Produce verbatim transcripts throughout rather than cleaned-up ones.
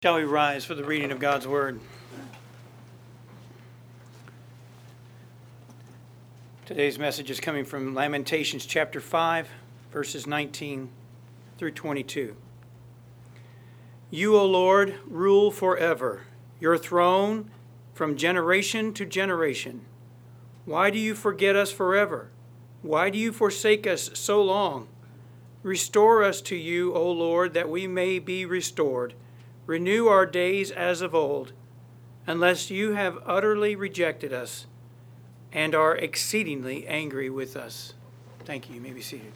Shall we rise for the reading of God's Word? Today's message is coming from Lamentations chapter five, verses nineteen through twenty-two. You, O Lord, rule forever, your throne from generation to generation. Why do you forget us forever? Why do you forsake us so long? Restore us to you, O Lord, that we may be restored. Renew our days as of old, unless you have utterly rejected us and are exceedingly angry with us. Thank you. You may be seated.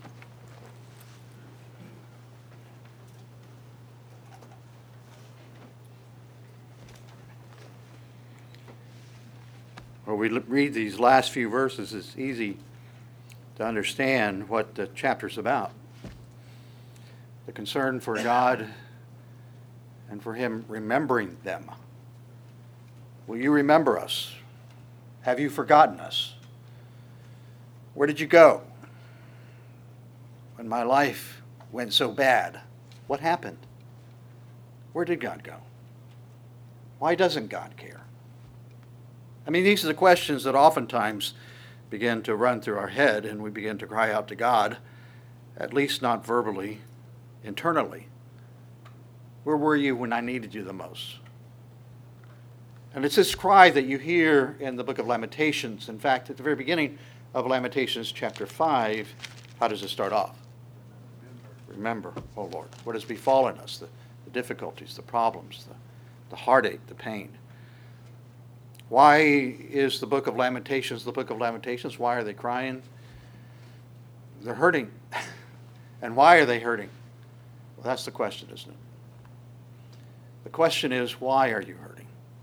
Well, we read these last few verses, it's easy to understand what the chapter's about. The concern for God and for Him remembering them. Will you remember us? Have you forgotten us? Where did you go when my life went so bad? What happened? Where did God go? Why doesn't God care? I mean, these are the questions that oftentimes begin to run through our head, and we begin to cry out to God, at least not verbally, internally. Where were you when I needed you the most? And it's this cry that you hear in the book of Lamentations. In fact, at the very beginning of Lamentations chapter five, how does it start off? Remember, O Lord, what has befallen us, the, the difficulties, the problems, the, the heartache, the pain. Why is the book of Lamentations the book of Lamentations? Why are they crying? They're hurting. And why are they hurting? Well, that's the question, isn't it? The question is, why are you hurting?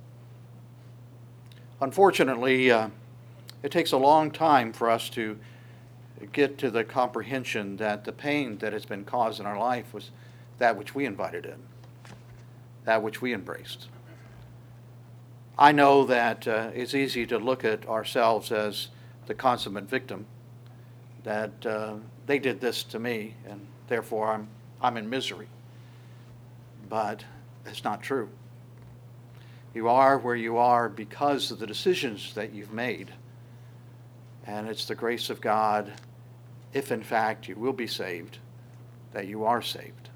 Unfortunately, uh, it takes a long time for us to get to the comprehension that the pain that has been caused in our life was that which we invited in, that which we embraced. I know that uh, it's easy to look at ourselves as the consummate victim, that uh, they did this to me, and therefore I'm, I'm in misery. But it's not true. You are where you are because of the decisions that you've made. And it's the grace of God, if in fact you will be saved, that you are saved.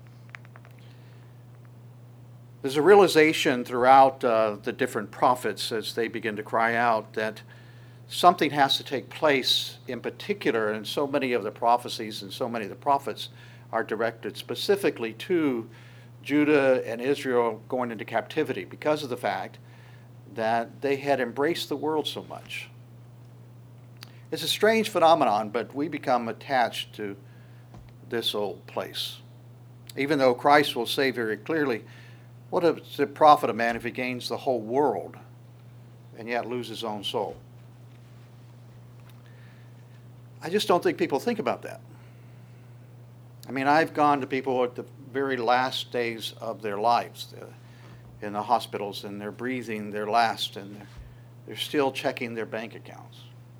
There's a realization throughout uh, the different prophets as they begin to cry out that something has to take place in particular, and so many of the prophecies and so many of the prophets are directed specifically to Judah and Israel going into captivity because of the fact that they had embraced the world so much. It's a strange phenomenon, but we become attached to this old place. Even though Christ will say very clearly, what does it profit a man if he gains the whole world and yet lose his own soul? I just don't think people think about that. I mean, I've gone to people at the very last days of their lives uh, in the hospitals, and they're breathing their last, and they're, they're still checking their bank accounts.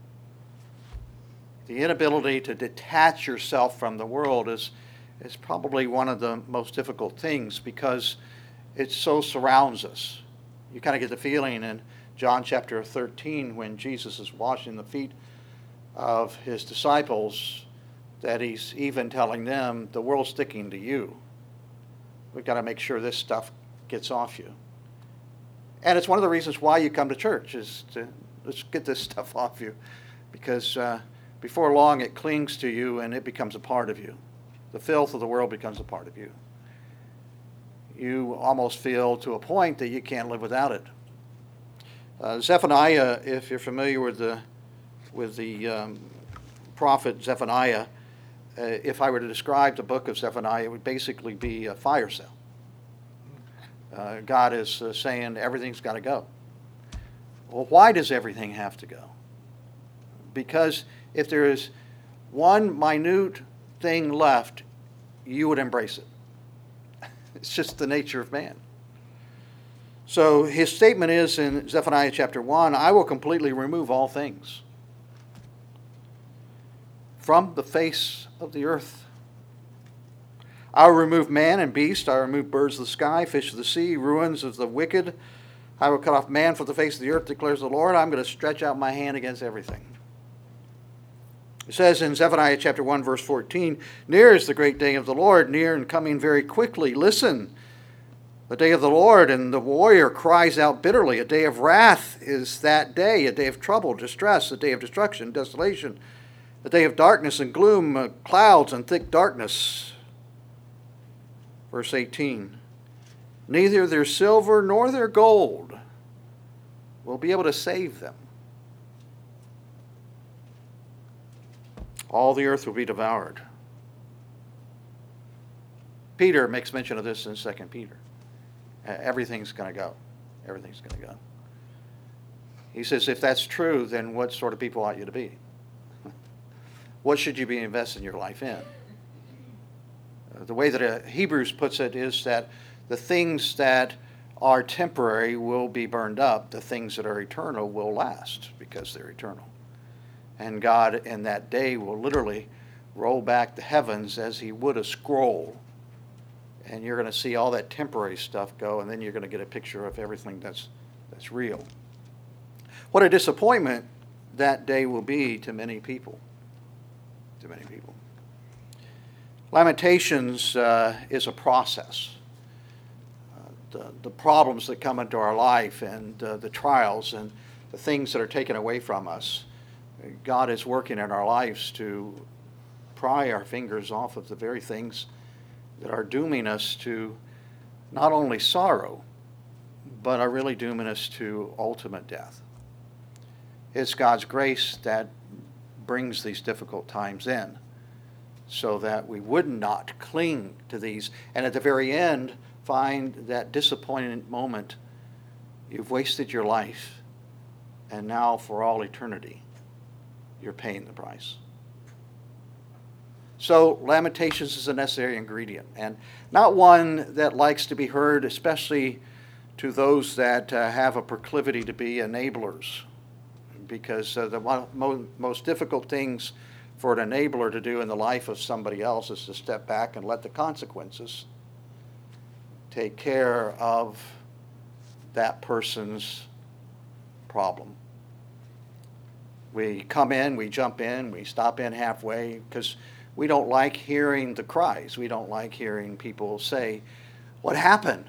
The inability to detach yourself from the world is, is probably one of the most difficult things because it so surrounds us. You kind of get the feeling in John chapter thirteen when Jesus is washing the feet of his disciples that he's even telling them, the world's sticking to you. We've got to make sure this stuff gets off you. And it's one of the reasons why you come to church, is to let's get this stuff off you. Because uh, before long it clings to you and it becomes a part of you. The filth of the world becomes a part of you. You almost feel to a point that you can't live without it. Uh, Zephaniah, if you're familiar with the, with the um, prophet Zephaniah, Uh, if I were to describe the book of Zephaniah, it would basically be a fire sale. Uh, God is uh, saying everything's got to go. Well, why does everything have to go? Because if there is one minute thing left, you would embrace it. It's just the nature of man. So his statement is in Zephaniah chapter one, I will completely remove all things from the face of the earth. I will remove man and beast. I will remove birds of the sky, fish of the sea, ruins of the wicked. I will cut off man from the face of the earth, declares the Lord. I'm going to stretch out my hand against everything. It says in Zephaniah chapter one, verse fourteen, near is the great day of the Lord, near and coming very quickly. Listen, the day of the Lord, and the warrior cries out bitterly. A day of wrath is that day, a day of trouble, distress, a day of destruction, desolation, a day of darkness and gloom, uh, clouds and thick darkness. Verse eighteen, neither their silver nor their gold will be able to save them. All the earth will be devoured. Peter makes mention of this in Second Peter. Everything's going to go. Everything's going to go. He says, if that's true, then what sort of people ought you to be? What should you be investing your life in? The way that uh, Hebrews puts it is that the things that are temporary will be burned up. The things that are eternal will last because they're eternal. And God in that day will literally roll back the heavens as he would a scroll. And you're going to see all that temporary stuff go, and then you're going to get a picture of everything that's, that's real. What a disappointment that day will be to many people. To many people. Lamentations uh, is a process. Uh, the, the problems that come into our life and uh, the trials and the things that are taken away from us, God is working in our lives to pry our fingers off of the very things that are dooming us to not only sorrow, but are really dooming us to ultimate death. It's God's grace that brings these difficult times in so that we would not cling to these and at the very end find that disappointing moment. You've wasted your life, and now for all eternity you're paying the price. So Lamentations is a necessary ingredient, and not one that likes to be heard, especially to those that uh, have a proclivity to be enablers, because uh, the one, mo- most difficult things for an enabler to do in the life of somebody else is to step back and let the consequences take care of that person's problem. We come in, we jump in, we stop in halfway because we don't like hearing the cries. We don't like hearing people say, what happened?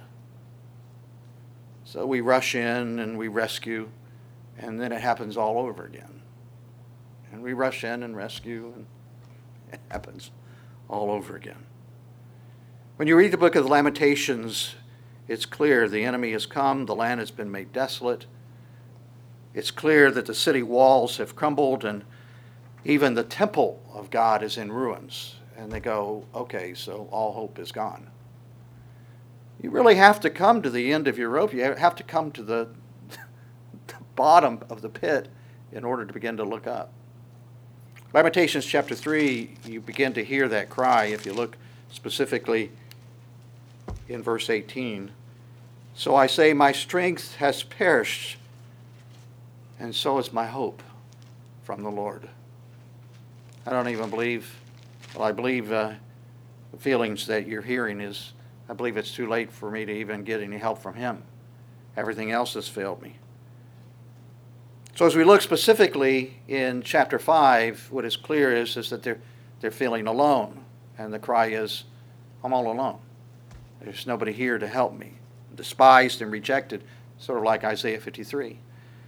So we rush in and we rescue, and then it happens all over again. And we rush in and rescue, and it happens all over again. When you read the book of the Lamentations, it's clear the enemy has come, the land has been made desolate. It's clear that the city walls have crumbled, and even the temple of God is in ruins. And they go, okay, so all hope is gone. You really have to come to the end of your rope. You have to come to the, the bottom of the pit in order to begin to look up. Lamentations chapter three, you begin to hear that cry if you look specifically in verse eighteen. So I say, my strength has perished, and so is my hope from the Lord. I don't even believe, well, I believe uh, the feelings that you're hearing is, I believe it's too late for me to even get any help from him. Everything else has failed me. So as we look specifically in chapter five, what is clear is, is that they're, they're feeling alone. And the cry is, I'm all alone. There's nobody here to help me. Despised and rejected, sort of like Isaiah fifty-three.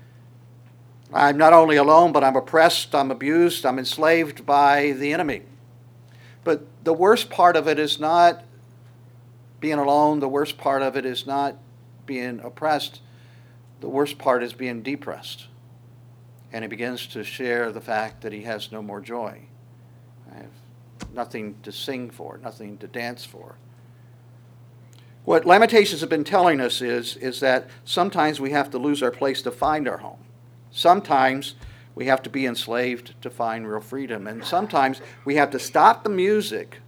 I'm not only alone, but I'm oppressed, I'm abused, I'm enslaved by the enemy. But the worst part of it is not being alone. The worst part of it is not being oppressed. The worst part is being depressed. And he begins to share the fact that he has no more joy. I have nothing to sing for, nothing to dance for. What Lamentations have been telling us is, is that sometimes we have to lose our place to find our home. Sometimes we have to be enslaved to find real freedom. And sometimes we have to stop the music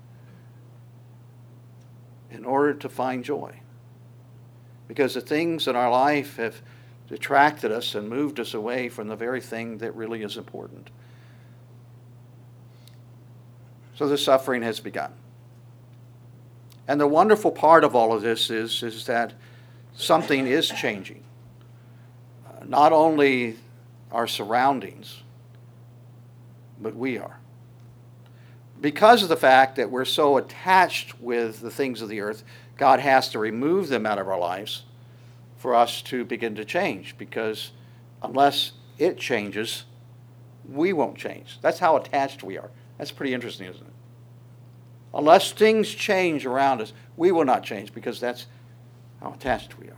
in order to find joy. Because the things in our life have detracted us and moved us away from the very thing that really is important. So the suffering has begun. And the wonderful part of all of this is, is that something is changing. Uh, not only our surroundings, but we are. Because of the fact that we're so attached with the things of the earth, God has to remove them out of our lives for us to begin to change. Because unless it changes, we won't change. That's how attached we are. That's pretty interesting, isn't it? Unless things change around us, we will not change, because that's how attached we are.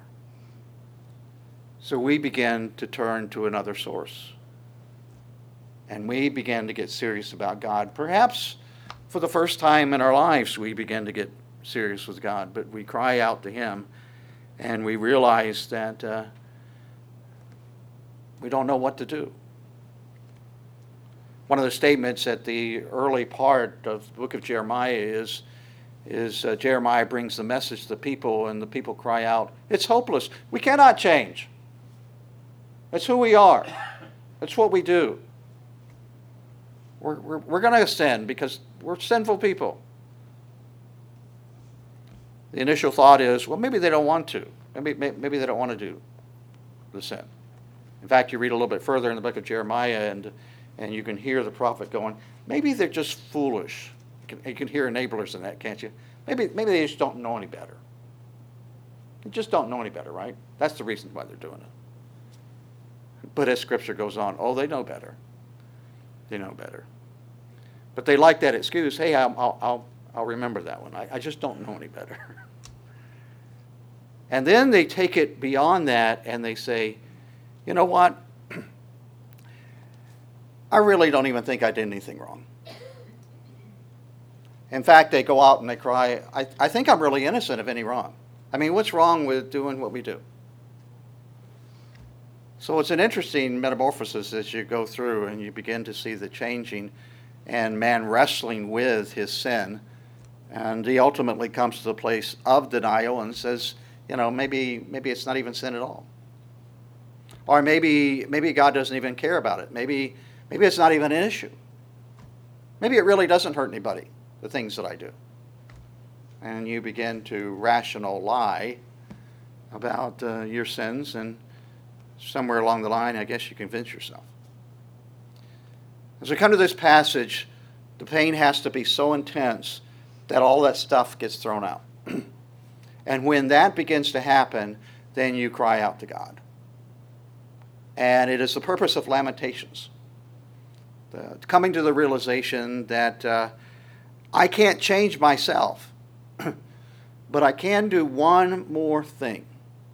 So we begin to turn to another source. And we began to get serious about God. Perhaps for the first time in our lives, we begin to get serious with God. But we cry out to Him, and we realize that uh, we don't know what to do. One of the statements at the early part of the book of Jeremiah is, is uh, Jeremiah brings the message to the people, and the people cry out, "It's hopeless. We cannot change. That's who we are. That's what we do. We're, we're, we're going to sin because we're sinful people." The initial thought is, well, maybe they don't want to. Maybe, maybe they don't want to do the sin. In fact, you read a little bit further in the book of Jeremiah, and and you can hear the prophet going, maybe they're just foolish. You can, you can hear enablers in that, can't you? Maybe, maybe they just don't know any better. They just don't know any better, right? That's the reason why they're doing it. But as Scripture goes on, oh, they know better. They know better. But they like that excuse, hey, I'll, I'll, I'll, I'll remember that one. I, I just don't know any better. And then they take it beyond that, and they say, you know what? I really don't even think I did anything wrong. In fact, they go out and they cry, I, I think I'm really innocent of any wrong. I mean, what's wrong with doing what we do? So it's an interesting metamorphosis as you go through and you begin to see the changing and man wrestling with his sin. And he ultimately comes to the place of denial and says, you know, maybe maybe it's not even sin at all. Or maybe maybe God doesn't even care about it. Maybe maybe it's not even an issue. Maybe it really doesn't hurt anybody, the things that I do. And you begin to rational lie about uh, your sins, and somewhere along the line, I guess you convince yourself. As we come to this passage, the pain has to be so intense that all that stuff gets thrown out. And when that begins to happen, then you cry out to God. And it is the purpose of Lamentations, the, coming to the realization that uh, I can't change myself, but I can do one more thing.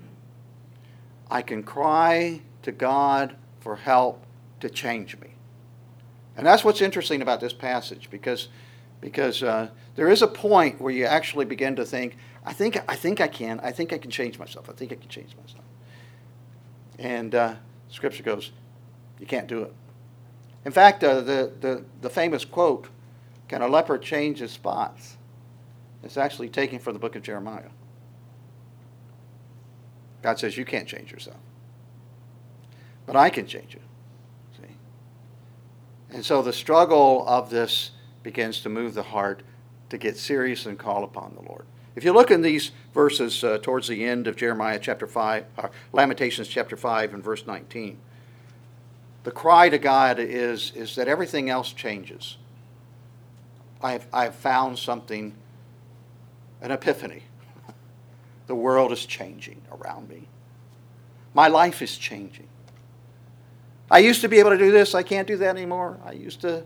I can cry to God for help to change me. And that's what's interesting about this passage, because, because uh, there is a point where you actually begin to think, I think, I think I can. I think I can change myself. I think I can change myself. And uh, Scripture goes, you can't do it. In fact, uh, the, the, the famous quote, can a leper change his spots? It's actually taken from the book of Jeremiah. God says, you can't change yourself. But I can change you. See? And so the struggle of this begins to move the heart to get serious and call upon the Lord. If you look in these verses uh, towards the end of Jeremiah chapter five, or Lamentations chapter five and verse nineteen, the cry to God is, is that everything else changes. I have, I have found something, an epiphany. The world is changing around me. My life is changing. I used to be able to do this. I can't do that anymore. I used to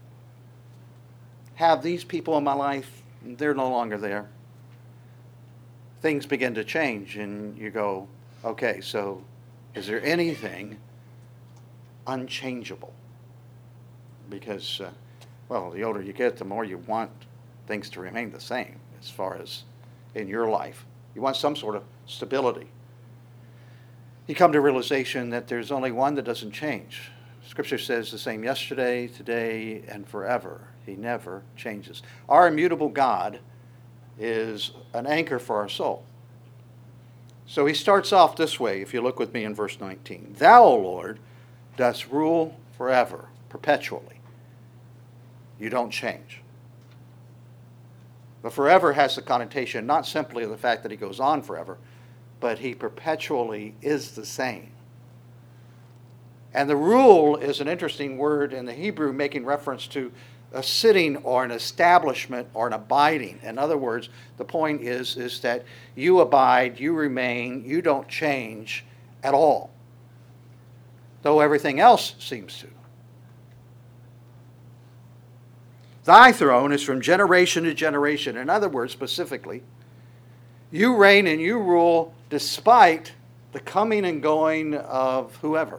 have these people in my life. They're no longer there. Things begin to change, and you go, okay, so is there anything unchangeable? Because, uh, well, the older you get, the more you want things to remain the same as far as in your life. You want some sort of stability. You come to realization that there's only one that doesn't change. Scripture says the same yesterday, today, and forever. He never changes. Our immutable God is an anchor for our soul. So he starts off this way, if you look with me in verse nineteen. Thou, O Lord, dost rule forever, perpetually. You don't change. But forever has the connotation not simply of the fact that he goes on forever, but he perpetually is the same. And the rule is an interesting word in the Hebrew, making reference to a sitting or an establishment or an abiding. In other words, the point is, is that you abide, you remain, you don't change at all, though everything else seems to. Thy throne is from generation to generation. In other words, specifically, you reign and you rule despite the coming and going of whoever.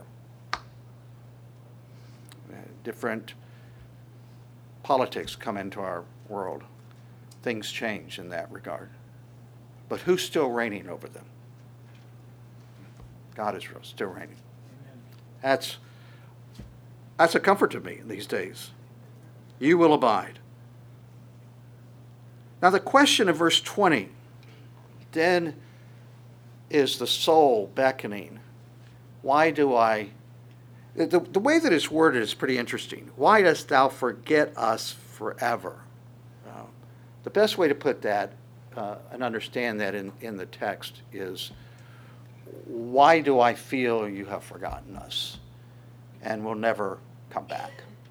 Different politics come into our world. Things change in that regard. But who's still reigning over them? God is still reigning. Amen. That's, that's a comfort to me these days. You will abide. Now the question of verse twenty, then is the soul beckoning. Why do I, the, the way that it's worded is pretty interesting. Why dost thou forget us forever? Uh, the best way to put that uh, and understand that in, in the text is, why do I feel you have forgotten us and will never come back?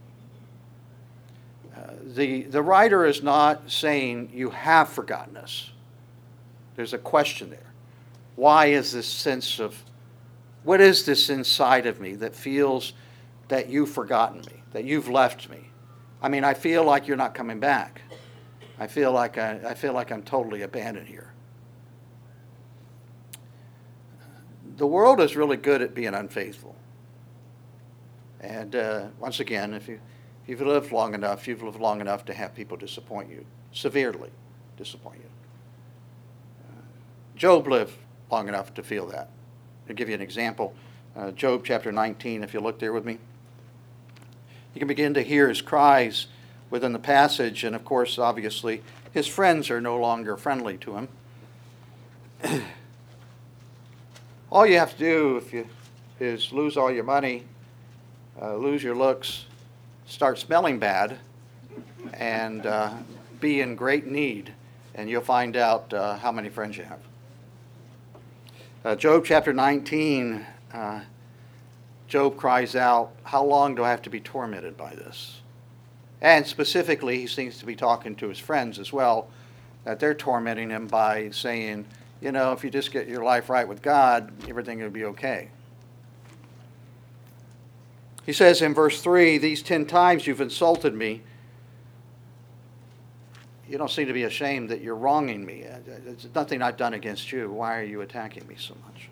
Uh, the, the writer is not saying you have forgotten us. There's a question there. Why is this sense of, what is this inside of me that feels that you've forgotten me, that you've left me? I mean, I feel like you're not coming back. I feel like I, I feel like I'm totally abandoned here. The world is really good at being unfaithful. And uh, once again, if you If you've lived long enough, you've lived long enough to have people disappoint you, severely disappoint you. Uh, Job lived long enough to feel that. I'll give you an example. Uh, Job chapter nineteen, if you look there with me. You can begin to hear his cries within the passage, and of course, obviously, his friends are no longer friendly to him. All you have to do if you is lose all your money, uh, lose your looks, start smelling bad, and uh, be in great need, and you'll find out uh, how many friends you have. Uh, Job chapter nineteen, uh, Job cries out, how long do I have to be tormented by this? And specifically, he seems to be talking to his friends as well, that they're tormenting him by saying, you know, if you just get your life right with God, everything will be okay. He says in verse three, these ten times you've insulted me. You don't seem to be ashamed that you're wronging me. There's nothing I've done against you. Why are you attacking me so much?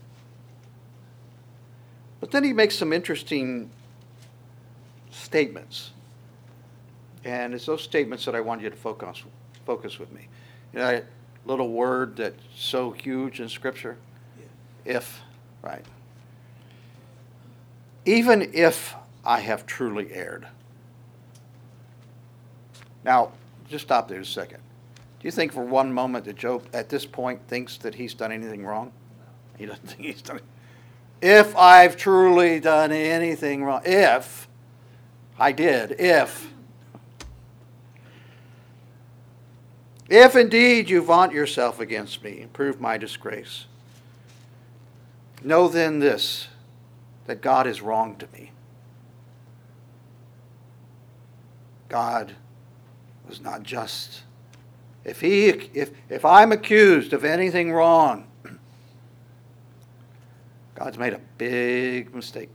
But then he makes some interesting statements. And it's those statements that I want you to focus, focus with me. You know, that little word that's so huge in Scripture? Yeah. If, right? Even if I have truly erred. Now, just stop there a second. Do you think for one moment that Job at this point thinks that he's done anything wrong? He doesn't think he's done it. If I've truly done anything wrong, if I did, if. If indeed you vaunt yourself against me and prove my disgrace, know then this, that God is wrong to me. God was not just. If he, if, if I'm accused of anything wrong, God's made a big mistake.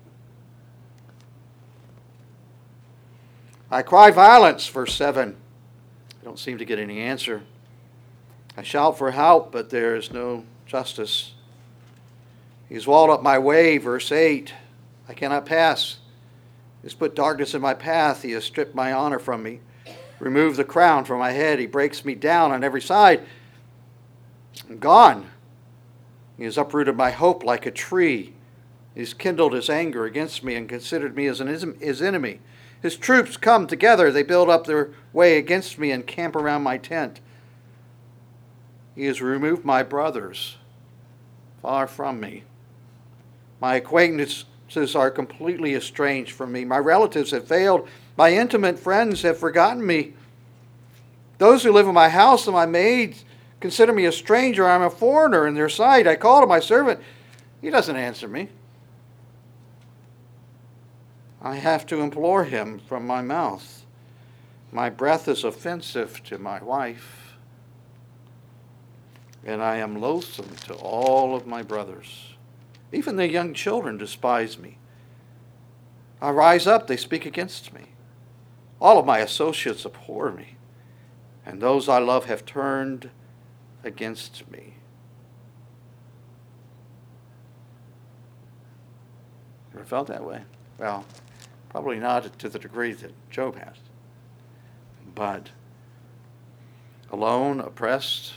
I cry violence, verse seven. I don't seem to get any answer. I shout for help, but there is no justice. He's walled up my way, verse eight. I cannot pass. He has put darkness in my path. He has stripped my honor from me. Removed the crown from my head. He breaks me down on every side. I'm gone. He has uprooted my hope like a tree. He has kindled his anger against me and considered me as an, his enemy. His troops come together. They build up their way against me and camp around my tent. He has removed my brothers far from me. My acquaintances are completely estranged from me. My relatives have failed. My intimate friends have forgotten me. Those who live in my house and my maids consider me a stranger. I'm a foreigner in their sight. I call to my servant. He doesn't answer me. I have to implore him from my mouth. My breath is offensive to my wife, and I am loathsome to all of my brothers. Even the young children despise me. I rise up, they speak against me. All of my associates abhor me, and those I love have turned against me. Ever felt that way? Well, probably not to the degree that Job has. But alone, oppressed,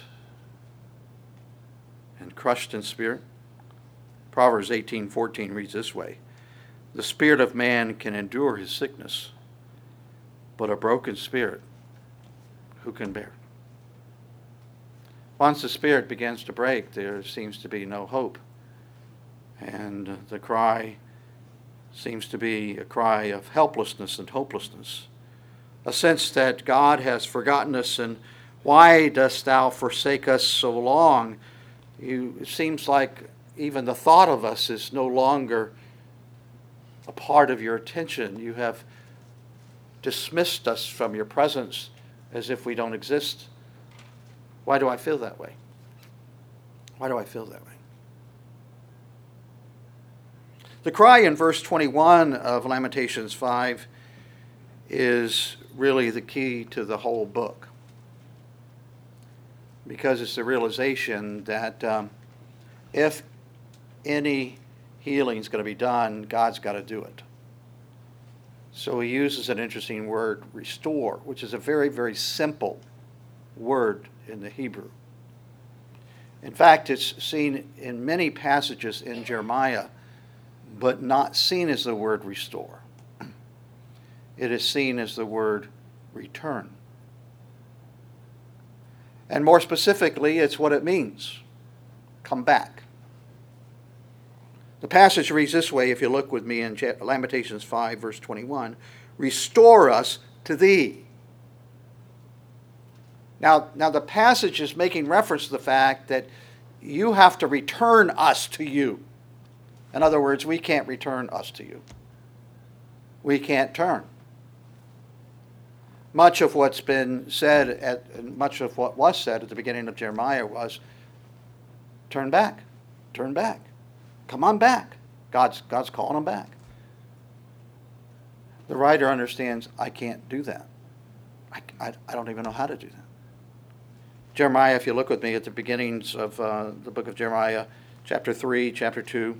and crushed in spirit. Proverbs eighteen fourteen reads this way: the spirit of man can endure his sickness, but a broken spirit who can bear? Once the spirit begins to break, there seems to be no hope. And the cry seems to be a cry of helplessness and hopelessness, a sense that God has forgotten us, and why dost thou forsake us so long? You, it seems like even the thought of us is no longer a part of your attention. You have dismissed us from your presence as if we don't exist. Why do I feel that way? Why do I feel that way? The cry in verse twenty-one of Lamentations five is really the key to the whole book, because it's the realization that um, if any healing is going to be done, God's got to do it. So he uses an interesting word, restore, which is a very, very simple word in the Hebrew. In fact, it's seen in many passages in Jeremiah, but not seen as the word restore. It is seen as the word return. And more specifically, it's what it means: come back. The passage reads this way, if you look with me in Lamentations five, verse twenty-one, restore us to thee. Now, now the passage is making reference to the fact that you have to return us to you. In other words, we can't return us to you. We can't turn. Much of what's been said, at, much of what was said at the beginning of Jeremiah was, turn back, turn back, come on back. God's, God's calling them back. The writer understands, I can't do that. I, I, I don't even know how to do that. Jeremiah, if you look with me at the beginnings of uh, the book of Jeremiah, chapter three, chapter two.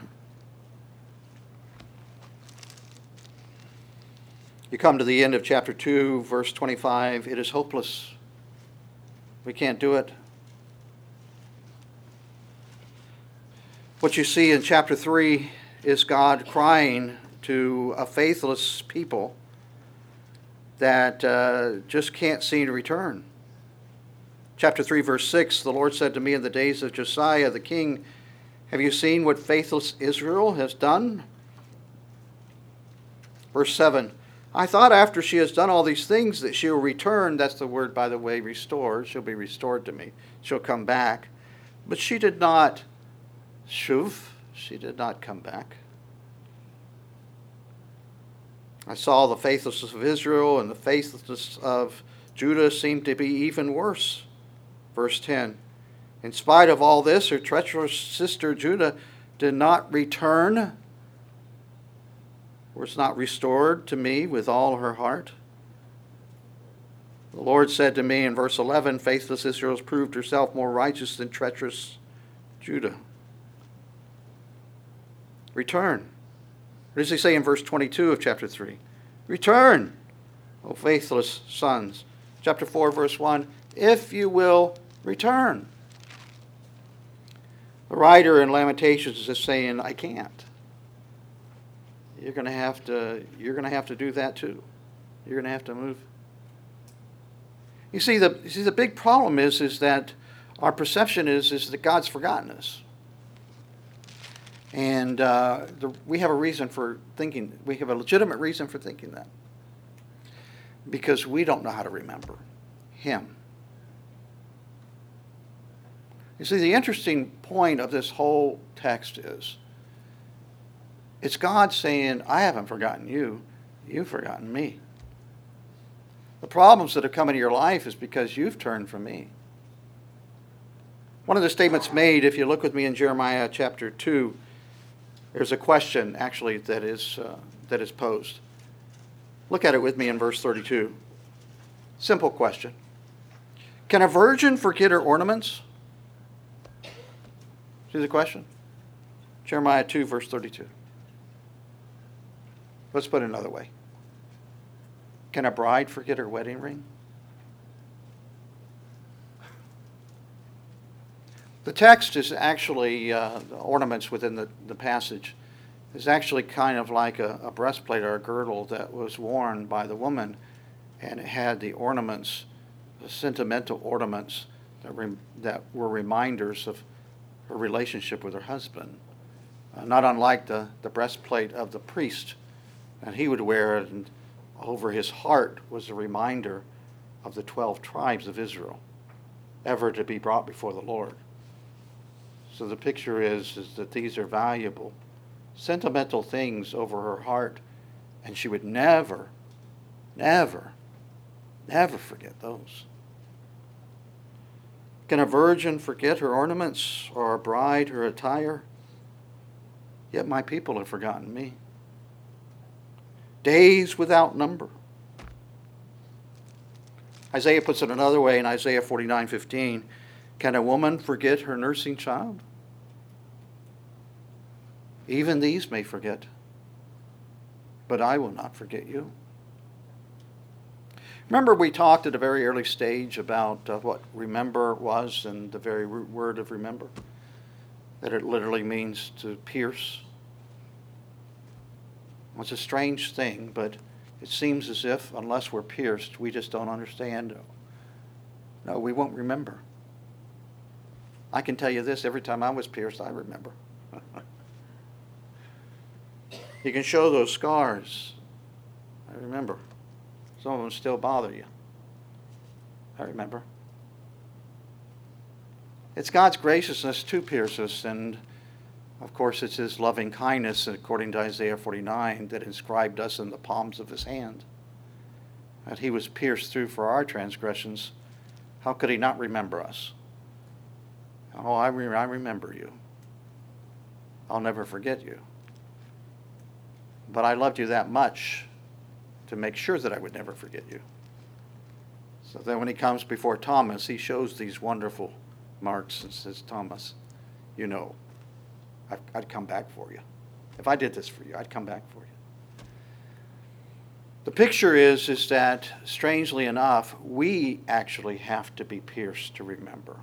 You come to the end of chapter two, verse twenty-five. It is hopeless. We can't do it. What you see in chapter three is God crying to a faithless people that uh, just can't seem to return. Chapter three, verse six, the Lord said to me in the days of Josiah the king, have you seen what faithless Israel has done? Verse seven, I thought after she has done all these things that she will return. That's the word, by the way, restore. She'll be restored to me. She'll come back. But she did not shuv. She did not come back. I saw the faithlessness of Israel and the faithlessness of Judah seemed to be even worse. Verse ten, in spite of all this, her treacherous sister Judah did not return, was not restored to me with all her heart. The Lord said to me in verse eleven, faithless Israel has proved herself more righteous than treacherous Judah. Return. What does he say in verse twenty-two of chapter three? Return, O faithless sons. Chapter four, verse one, if you will return. The writer in Lamentations is just saying, I can't. You're going to have to, you're going to have to do that too. You're going to have to move. You see, the, you see, the big problem is, is that our perception is, is that God's forgotten us. And uh, the, we have a reason for thinking, we have a legitimate reason for thinking that. Because we don't know how to remember. him. You see, the interesting point of this whole text is, it's God saying, I haven't forgotten you, you've forgotten me. The problems that have come into your life is because you've turned from me. One of the statements made, if you look with me in Jeremiah chapter two, there's a question actually that is, uh, that is posed. Look at it with me in verse thirty-two. Simple question. Can a virgin forget her ornaments? See the question? Jeremiah two, verse thirty-two. Let's put it another way. Can a bride forget her wedding ring? The text is actually, uh, the ornaments within the, the passage, is actually kind of like a, a breastplate or a girdle that was worn by the woman, and it had the ornaments, the sentimental ornaments that, re, that were reminders of her relationship with her husband. Uh, not unlike the, the breastplate of the priest, and he would wear it, and over his heart was a reminder of the twelve tribes of Israel, ever to be brought before the Lord. So the picture is, is that these are valuable, sentimental things over her heart, and she would never, never, never forget those. Can a virgin forget her ornaments, or a bride her attire? Yet my people have forgotten me. Days without number. Isaiah puts it another way in Isaiah forty-nine fifteen. Can a woman forget her nursing child? Even these may forget, but I will not forget you. Remember, we talked at a very early stage about uh, what remember was, and the very root word of remember, that it literally means to pierce. Well, it's a strange thing, but it seems as if unless we're pierced, we just don't understand. No, we won't remember. I can tell you this, every time I was pierced, I remember. You can show those scars. I remember. Some of them still bother you. I remember. It's God's graciousness to pierce us, and of course it's His loving kindness, according to Isaiah forty-nine, that inscribed us in the palms of His hand. That He was pierced through for our transgressions. How could He not remember us? Oh, I, re- I remember you. I'll never forget you. But I loved you that much to make sure that I would never forget you. So then when He comes before Thomas, He shows these wonderful marks and says, Thomas, you know, I'd, I'd come back for you. If I did this for you, I'd come back for you. The picture is, is that, strangely enough, we actually have to be pierced to remember.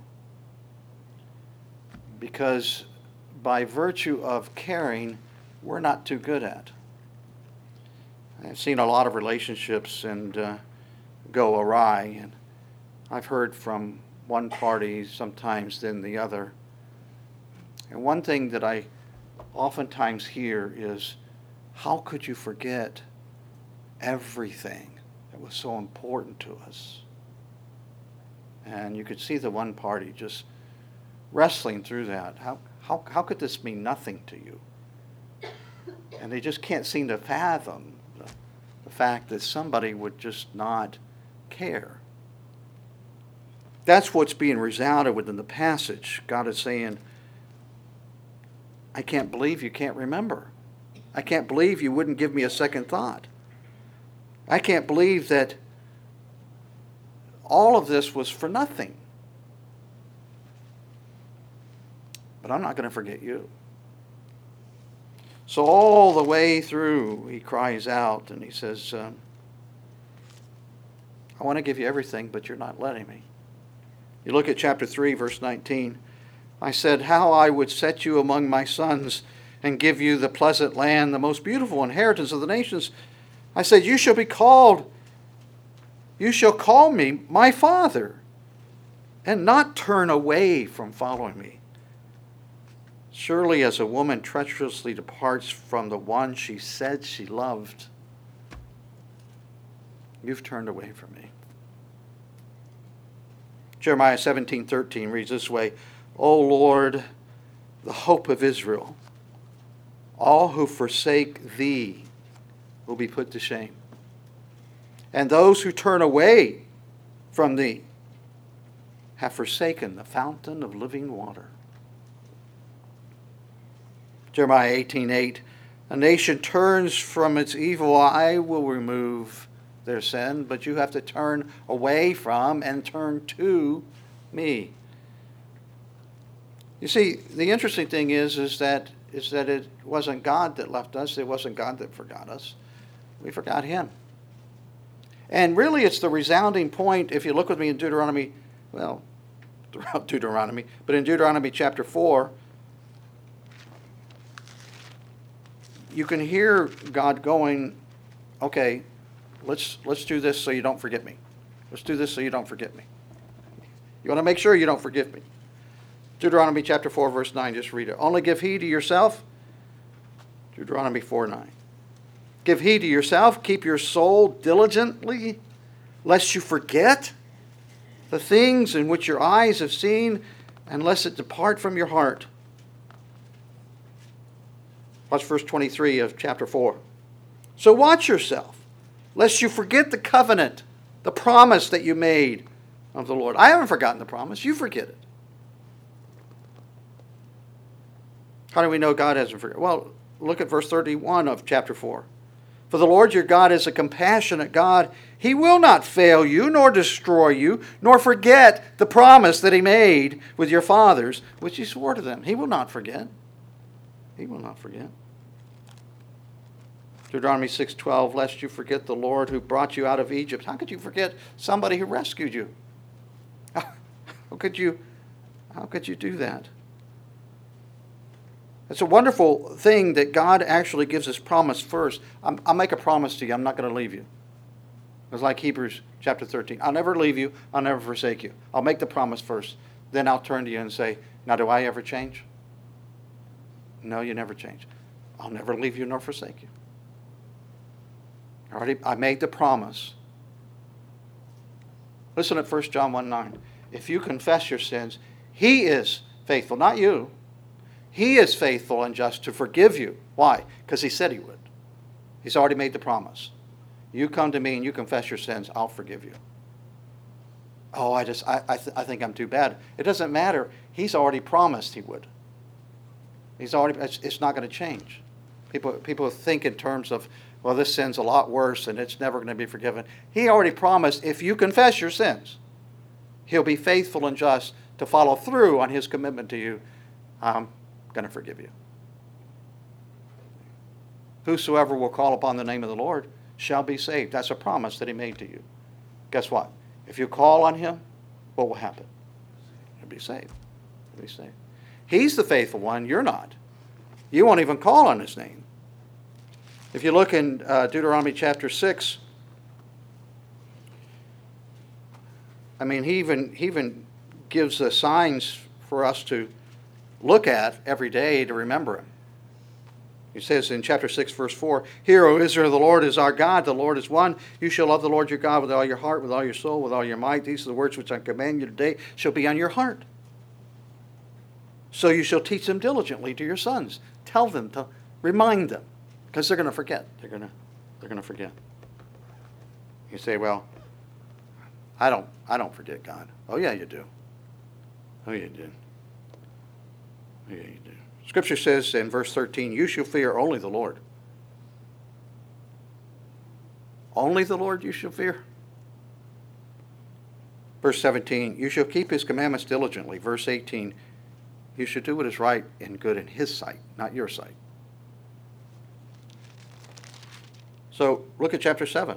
Because by virtue of caring, we're not too good at. I've seen a lot of relationships and uh, go awry, and I've heard from one party sometimes than the other. And one thing that I oftentimes hear is, how could you forget everything that was so important to us? And you could see the one party just wrestling through that. How, how, how could this mean nothing to you? And they just can't seem to fathom the, the fact that somebody would just not care. That's what's being resounded within the passage. God is saying, I can't believe you can't remember. I can't believe you wouldn't give me a second thought. I can't believe that all of this was for nothing. But I'm not going to forget you. So all the way through, he cries out and he says, um, I want to give you everything, but you're not letting me. You look at chapter three, verse nineteen. I said, how I would set you among my sons and give you the pleasant land, the most beautiful inheritance of the nations. I said, you shall be called, you shall call me my father, and not turn away from following me. Surely as a woman treacherously departs from the one she said she loved, you've turned away from me. Jeremiah seventeen thirteen reads this way, O Lord, the hope of Israel, all who forsake thee will be put to shame. And those who turn away from thee have forsaken the fountain of living water. Jeremiah eighteen eight, a nation turns from its evil, I will remove their sin, but you have to turn away from and turn to me. You see, the interesting thing is, is that is that it wasn't God that left us. It wasn't God that forgot us. We forgot him. And really, it's the resounding point, if you look with me in Deuteronomy, well, throughout Deuteronomy, but in Deuteronomy chapter four, you can hear God going, okay, let's let's do this so you don't forget me. Let's do this so you don't forget me. You want to make sure you don't forgive me. Deuteronomy chapter four, verse nine, just read it. Only give heed to yourself. Deuteronomy four nine. Give heed to yourself, keep your soul diligently, lest you forget the things in which your eyes have seen, and lest it depart from your heart. Watch verse twenty-three of chapter four. So watch yourself, lest you forget the covenant, the promise that you made of the Lord. I haven't forgotten the promise. You forget it. How do we know God hasn't forgotten? Well, look at verse thirty-one of chapter four. For the Lord your God is a compassionate God. He will not fail you, nor destroy you, nor forget the promise that he made with your fathers, which he swore to them. He will not forget. He will not forget. Deuteronomy six twelve, lest you forget the Lord who brought you out of Egypt. How could you forget somebody who rescued you? How could you, how could you do that? It's a wonderful thing that God actually gives us promise first. I'm, I'll make a promise to you. I'm not going to leave you. It's like Hebrews chapter thirteen. I'll never leave you. I'll never forsake you. I'll make the promise first. Then I'll turn to you and say, now do I ever change? No, you never change. I'll never leave you nor forsake you. I already, I made the promise. Listen at First John one nine. If you confess your sins, he is faithful, not you. He is faithful and just to forgive you. Why? Because he said he would. He's already made the promise. You come to me and you confess your sins, I'll forgive you. Oh, I just, I, I, th- I think I'm too bad. It doesn't matter. He's already promised he would. He's already, it's, it's not going to change. People, people think in terms of, well, this sin's a lot worse and it's never going to be forgiven. He already promised if you confess your sins, he'll be faithful and just to follow through on his commitment to you. I'm going to forgive you. Whosoever will call upon the name of the Lord shall be saved. That's a promise that he made to you. Guess what? If you call on him, what will happen? You'll be saved. You'll be saved. He's the faithful one. You're not. You won't even call on his name. If you look in uh, Deuteronomy chapter six, I mean, he even, he even gives the signs for us to look at every day to remember him. He says in chapter six, verse four, Hear, O Israel, the Lord is our God, the Lord is one. You shall love the Lord your God with all your heart, with all your soul, with all your might. These are the words which I command you today shall be on your heart. So you shall teach them diligently to your sons. Tell them, to remind them, because they're going to forget. They're going to, they're going to forget. You say, well, I don't, I don't forget God. Oh yeah, you do. Oh yeah, you do. Oh yeah, you do. Scripture says in verse thirteen, you shall fear only the Lord. Only the Lord you shall fear. Verse seventeen, you shall keep his commandments diligently. Verse eighteen, you should do what is right and good in his sight, not your sight. So look at chapter seven.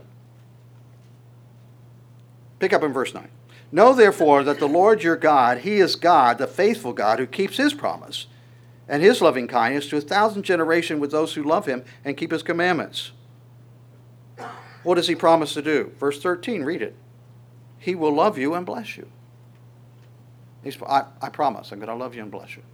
Pick up in verse nine. Know therefore that the Lord your God, he is God, the faithful God, who keeps his promise and his loving kindness to a thousand generations with those who love him and keep his commandments. What does he promise to do? Verse thirteen, read it. He will love you and bless you. He's, I, I promise I'm going to love you and bless you.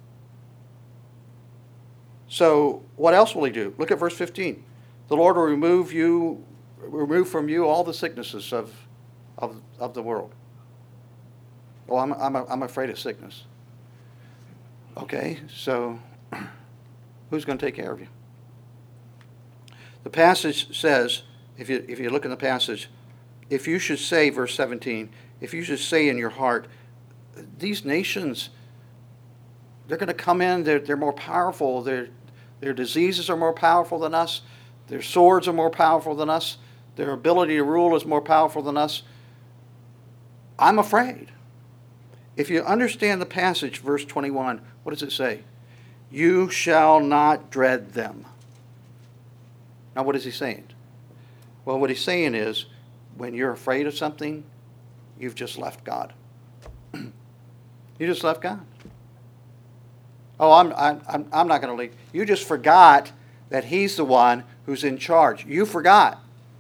So what else will he do? Look at verse fifteen. The Lord will remove you, remove from you all the sicknesses of, of, of the world. Oh, I'm, I'm, I'm afraid of sickness. Okay, so who's going to take care of you? The passage says, if you, if you look in the passage, if you should say, verse seventeen, if you should say in your heart, these nations, they're going to come in, they're, they're more powerful, their, their diseases are more powerful than us, their swords are more powerful than us, their ability to rule is more powerful than us. I'm afraid. If you understand the passage, verse twenty-one, what does it say? You shall not dread them. Now, what is he saying? Well, what he's saying is, when you're afraid of something, you've just left God. You just left God. Oh, I'm, I'm, I'm not going to leave. You just forgot that he's the one who's in charge. You forgot.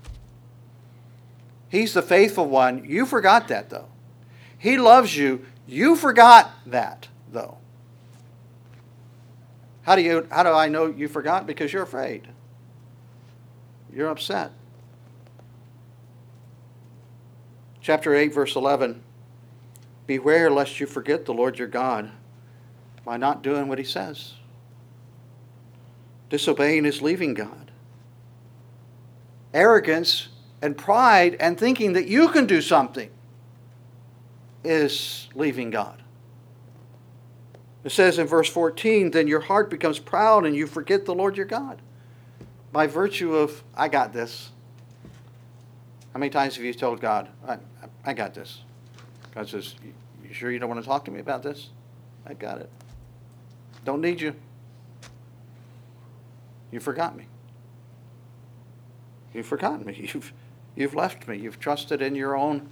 He's the faithful one. You forgot that, though. He loves you. You forgot that, though. How do you, how do I know you forgot? Because you're afraid. You're upset. Chapter eight, verse eleven. Beware lest you forget the Lord your God by not doing what he says. Disobeying is leaving God. Arrogance and pride and thinking that you can do something is leaving God. It says in verse fourteen, then your heart becomes proud and you forget the Lord your God. By virtue of, I got this. How many times have you told God, I, I got this? God says, you sure you don't want to talk to me about this? I got it. Don't need you. You forgot me. You've forgotten me. You've, you've left me. You've trusted in your own.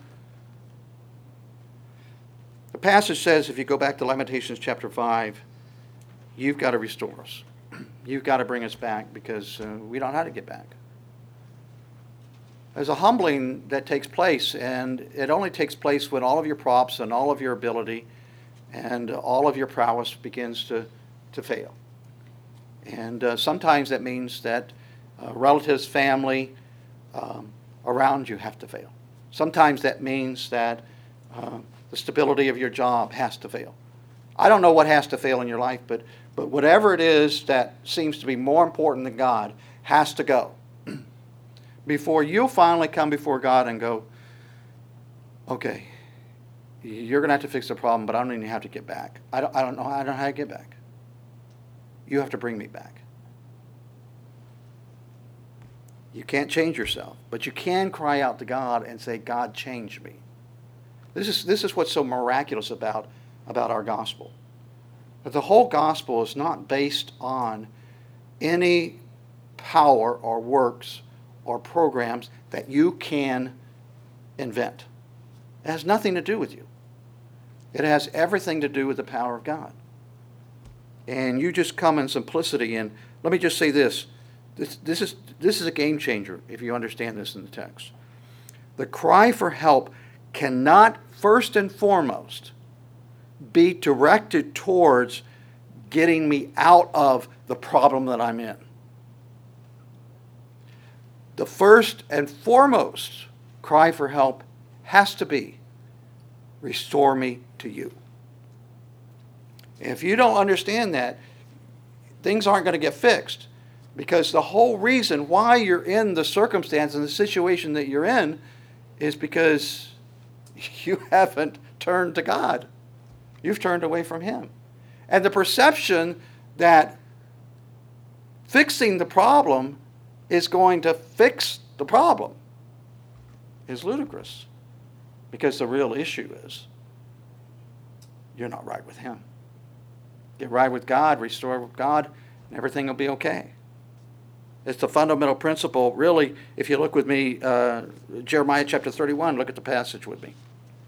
The passage says, if you go back to Lamentations chapter five, you've got to restore us. You've got to bring us back because uh, we don't know how to get back. There's a humbling that takes place, and it only takes place when all of your props and all of your ability and all of your prowess begins to, to fail. And uh, sometimes that means that uh, relatives, family um, around you have to fail. Sometimes that means that uh, the stability of your job has to fail. I don't know what has to fail in your life, but, but whatever it is that seems to be more important than God has to go. Before you'll finally come before God and go, okay, you're going to have to fix the problem, but I don't even have to get back. I don't, I don't know, I don't know how to get back. You have to bring me back. You can't change yourself, but you can cry out to God and say, God, change me. This is, this is what's so miraculous about, about our gospel. That the whole gospel is not based on any power or works or programs that you can invent. It has nothing to do with you. It has everything to do with the power of God. And you just come in simplicity. And let me just say this. This, this is, this is a game changer if you understand this in the text. The cry for help cannot first and foremost be directed towards getting me out of the problem that I'm in. The first and foremost cry for help has to be, restore me to you. If you don't understand that, things aren't going to get fixed, because the whole reason why you're in the circumstance and the situation that you're in is because you haven't turned to God. You've turned away from him. And the perception that fixing the problem is going to fix the problem is ludicrous, because the real issue is you're not right with him. Get right with God, restore with God, and everything will be okay. It's the fundamental principle. Really, if you look with me, uh, Jeremiah chapter thirty-one, look at the passage with me.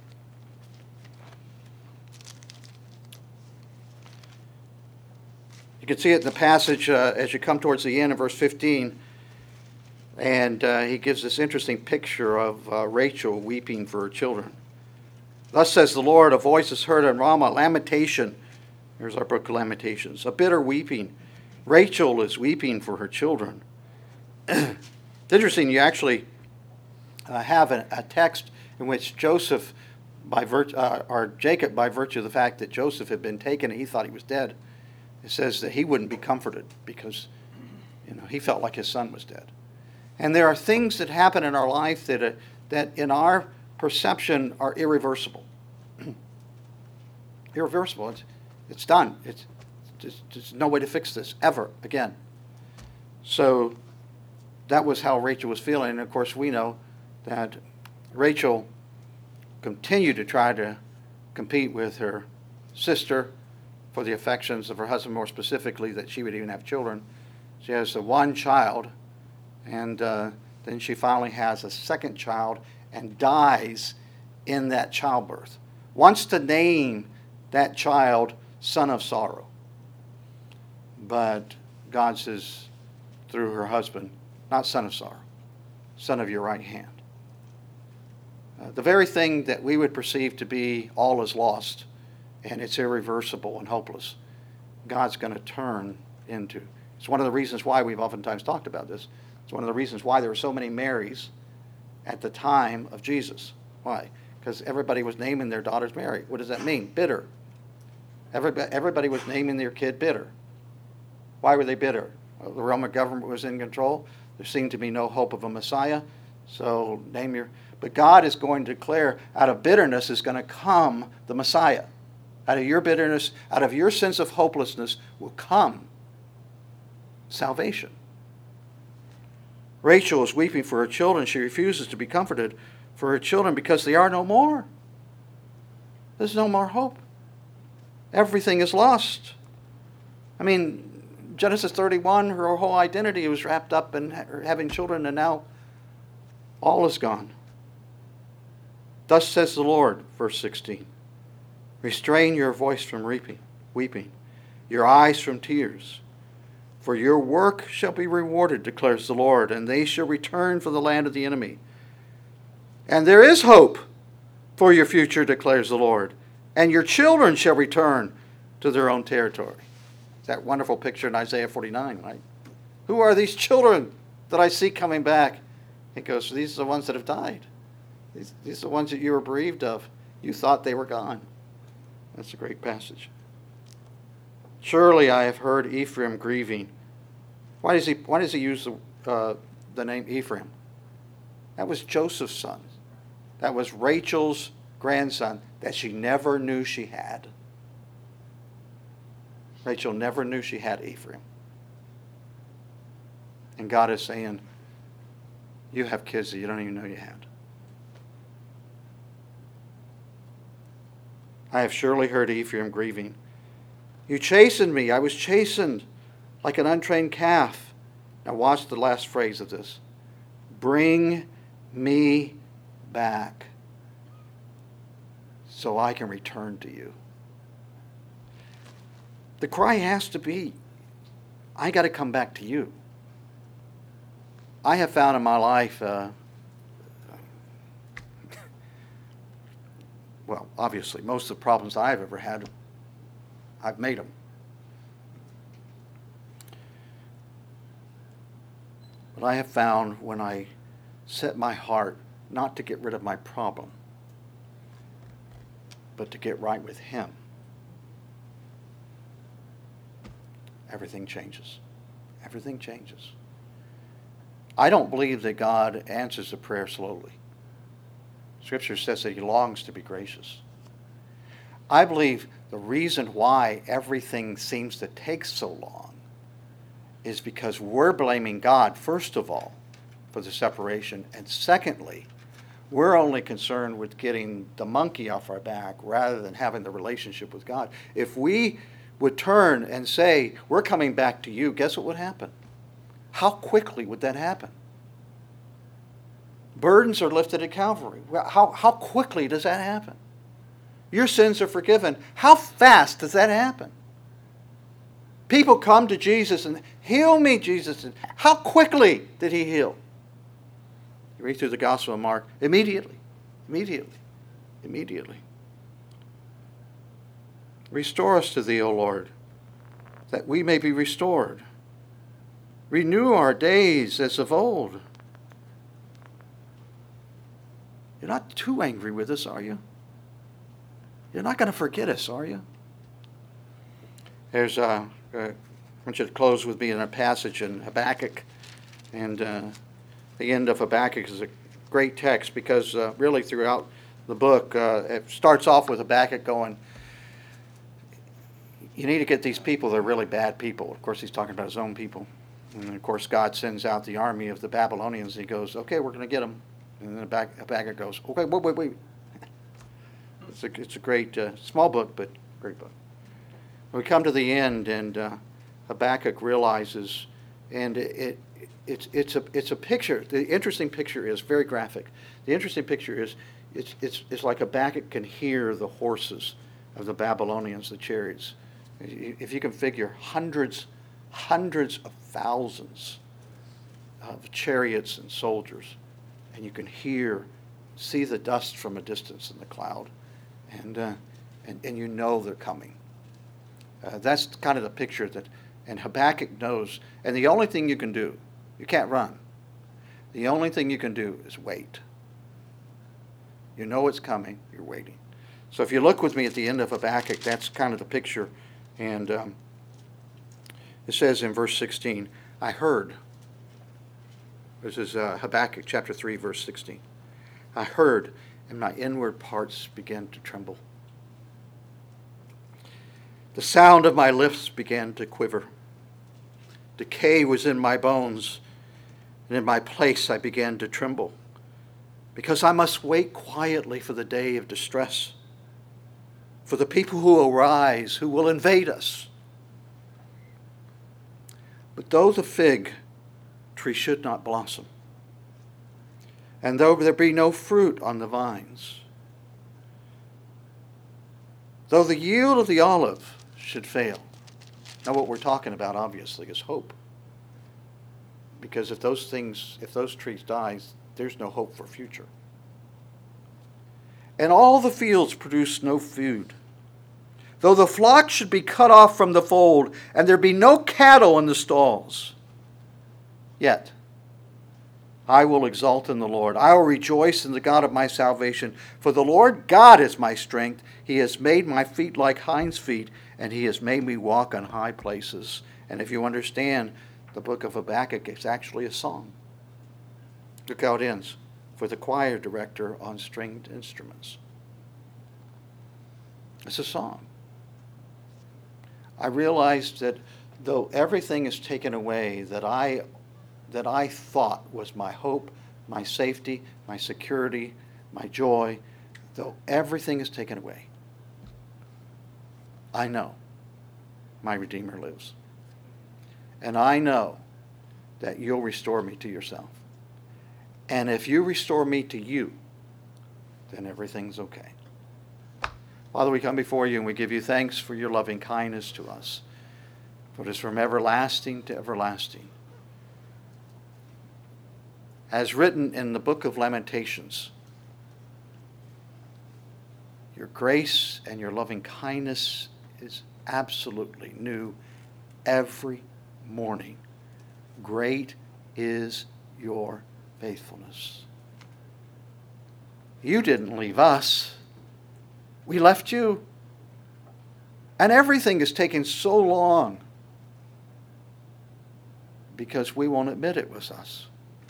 You can see it in the passage uh, as you come towards the end of verse fifteen. And uh, he gives this interesting picture of uh, Rachel weeping for her children. Thus says the Lord, a voice is heard in Ramah, lamentation. Here's our book of Lamentations. A bitter weeping. Rachel is weeping for her children. It's interesting, you actually uh, have a, a text in which Joseph by virtue, uh, or Jacob, by virtue of the fact that Joseph had been taken and he thought he was dead, it says that he wouldn't be comforted because, you know, he felt like his son was dead. And there are things that happen in our life that, uh, that in our perception are irreversible. Irreversible. It's, it's done. It's, it's, there's no way to fix this ever again. So that was how Rachel was feeling. And of course, we know that Rachel continued to try to compete with her sister for the affections of her husband, more specifically that she would even have children. She has the one child, and uh, then she finally has a second child and dies in that childbirth. Wants to name that child Son of Sorrow. But God says through her husband, not Son of Sorrow, Son of your right hand. Uh, the very thing that we would perceive to be all is lost and it's irreversible and hopeless, God's going to turn into. It's one of the reasons why we've oftentimes talked about this. It's one of the reasons why there were so many Marys at the time of Jesus. Why? Because everybody was naming their daughters Mary. What does that mean? Bitter. Everybody, everybody was naming their kid bitter. Why were they bitter? Well, the Roman government was in control. There seemed to be no hope of a Messiah. So name your... But God is going to declare out of bitterness is going to come the Messiah. Out of your bitterness, out of your sense of hopelessness will come salvation. Rachel is weeping for her children. She refuses to be comforted for her children because they are no more. There's no more hope. Everything is lost. I mean, Genesis thirty-one, her whole identity was wrapped up in having children, and now all is gone. Thus says the Lord, verse sixteen, restrain your voice from reaping, weeping, your eyes from tears. For your work shall be rewarded, declares the Lord, and they shall return from the land of the enemy. And there is hope for your future, declares the Lord, and your children shall return to their own territory. It's that wonderful picture in Isaiah forty-nine, right? Who are these children that I see coming back? It goes, these are the ones that have died. These, these are the ones that you were bereaved of. You thought they were gone. That's a great passage. Surely I have heard Ephraim grieving. Why does he, why does he use the, uh, the name Ephraim? That was Joseph's son. That was Rachel's grandson that she never knew she had. Rachel never knew she had Ephraim. And God is saying, you have kids that you don't even know you had. I have surely heard Ephraim grieving. You chastened me. I was chastened like an untrained calf. Now watch the last phrase of this. Bring me back so I can return to you. The cry has to be, I got to come back to you. I have found in my life, uh, well, obviously, most of the problems I've ever had, I've made them. But I have found when I set my heart not to get rid of my problem, but to get right with Him, everything changes. Everything changes. I don't believe that God answers a prayer slowly. Scripture says that He longs to be gracious. I believe the reason why everything seems to take so long is because we're blaming God, first of all, for the separation, and secondly, we're only concerned with getting the monkey off our back rather than having the relationship with God. If we would turn and say, we're coming back to you, guess what would happen? How quickly would that happen? Burdens are lifted at Calvary. How, how quickly does that happen? Your sins are forgiven. How fast does that happen? People come to Jesus and heal me, Jesus. How quickly did He heal? You read through the Gospel of Mark. Immediately. Immediately. Immediately. Restore us to Thee, O Lord, that we may be restored. Renew our days as of old. You're not too angry with us, are you? You're not going to forget us, are you? There's, uh, uh, I want you to close with me in a passage in Habakkuk. And uh, the end of Habakkuk is a great text because uh, really throughout the book, uh, it starts off with Habakkuk going, you need to get these people, they're really bad people. Of course, he's talking about his own people. And of course, God sends out the army of the Babylonians. And he goes, okay, we're going to get them. And then Habakkuk goes, okay, wait, wait, wait. It's a, it's a great, uh, small book, but great book. We come to the end, and uh, Habakkuk realizes, and it, it it's it's a it's a picture. The interesting picture is very graphic. The interesting picture is it's it's it's like Habakkuk can hear the horses of the Babylonians, the chariots. If you can figure hundreds, hundreds of thousands of chariots and soldiers, and you can hear, see the dust from a distance in the cloud, and uh, and and you know they're coming. Uh, that's kind of the picture that, and Habakkuk knows. And the only thing you can do, you can't run. The only thing you can do is wait. You know it's coming. You're waiting. So if you look with me at the end of Habakkuk, that's kind of the picture. And um, it says in verse sixteen, I heard. This is uh, Habakkuk chapter three, verse sixteen. I heard, and my inward parts began to tremble. The sound of my lips began to quiver. Decay was in my bones, and in my place I began to tremble, because I must wait quietly for the day of distress, for the people who will rise, who will invade us. But though the fig tree should not blossom, and though there be no fruit on the vines, though the yield of the olive should fail. Now what we're talking about obviously is hope. Because if those things, if those trees die, there's no hope for future. And all the fields produce no food. Though the flock should be cut off from the fold, and there be no cattle in the stalls, yet I will exult in the Lord. I will rejoice in the God of my salvation. For the Lord God is my strength. He has made my feet like hinds' feet, and he has made me walk on high places. And if you understand, the book of Habakkuk is actually a song. Look how it ends. For the choir director on stringed instruments. It's a song. I realized that though everything is taken away that I that I thought was my hope, my safety, my security, my joy, though everything is taken away, I know my Redeemer lives. And I know that you'll restore me to yourself. And if you restore me to you, then everything's okay. Father, we come before you and we give you thanks for your loving kindness to us. For it is from everlasting to everlasting. As written in the book of Lamentations, your grace and your loving kindness is absolutely new every morning. Great is your faithfulness. You didn't leave us. We left you. And everything is taking so long because we won't admit it was us.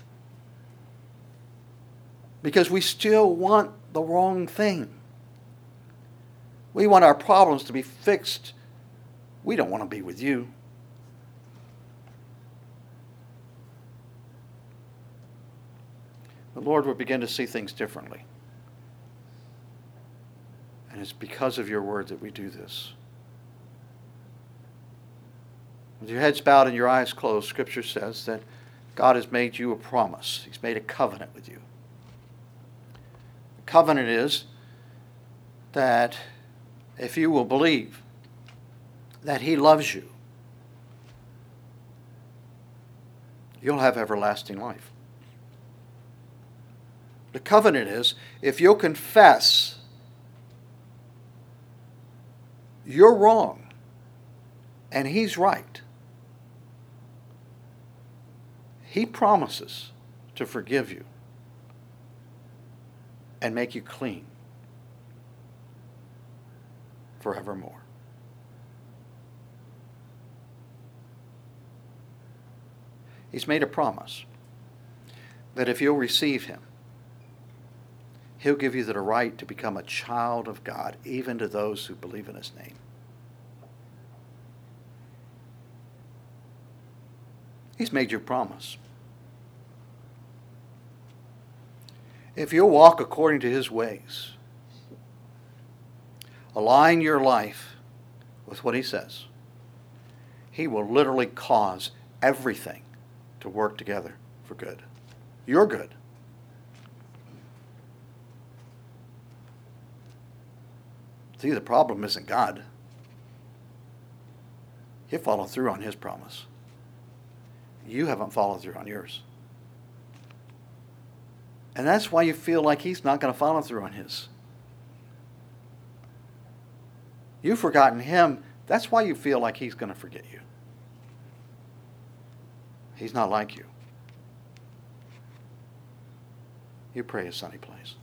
Because we still want the wrong thing. We want our problems to be fixed. We don't want to be with you. The Lord will begin to see things differently. And it's because of your word that we do this. With your heads bowed and your eyes closed, Scripture says that God has made you a promise. He's made a covenant with you. The covenant is that if you will believe that he loves you, you'll have everlasting life. The covenant is if you'll confess you're wrong and he's right, he promises to forgive you and make you clean. forevermore. He's made a promise that if you'll receive him, he'll give you the right to become a child of God, even to those who believe in his name. He's made you a promise. If you'll walk according to his ways, align your life with what he says, he will literally cause everything to work together for good. Your good. See, the problem isn't God. He'll follow through on his promise. You haven't followed through on yours. And that's why you feel like he's not going to follow through on his. You've forgotten him. That's why you feel like he's going to forget you. He's not like you. You pray a sunny place.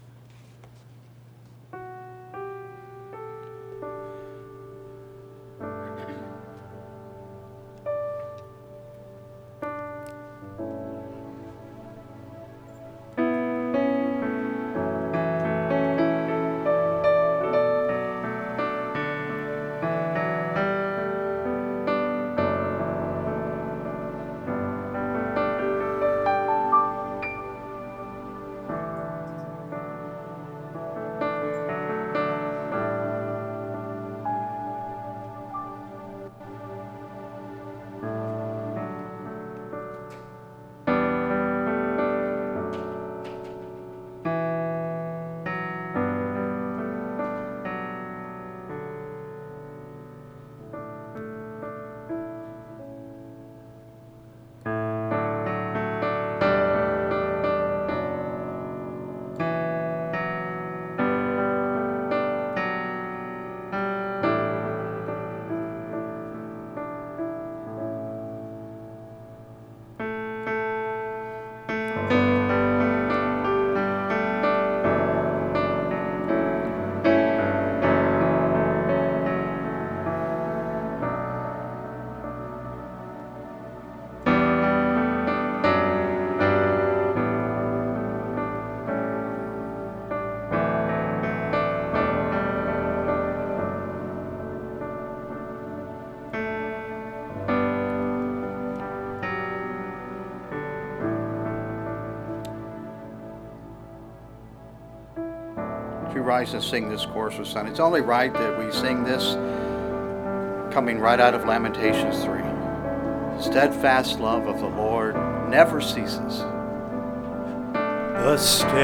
If you rise and sing this chorus with Son, it's only right that we sing this coming right out of Lamentations three. Steadfast love of the Lord never ceases. The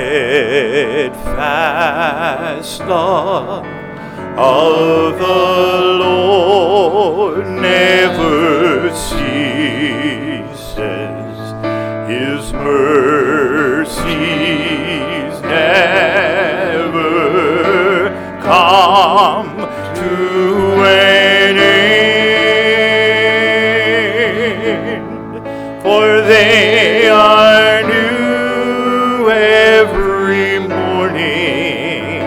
steadfast love of the Lord never ceases. His mercies never come to an end, for they are new every morning,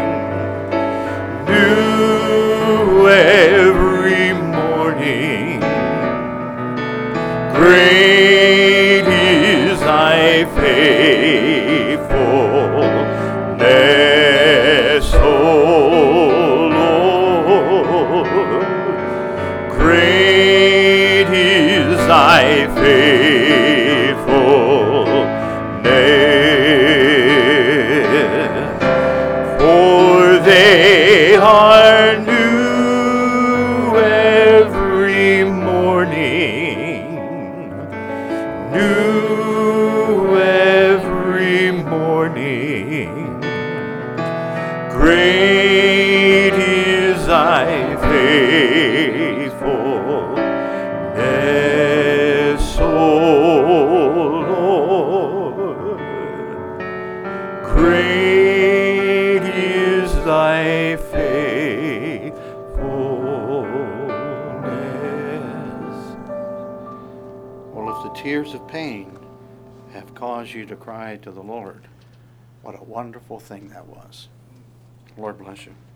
new every morning. Great is thy faithfulness, O Lord. Great is thy faithfulness, for they are new every morning, new every morning. Great is thy faithfulness, O Lord. Great is thy faithfulness. Well, if the tears of pain have caused you to cry to the Lord, what a wonderful thing that was. Lord bless you.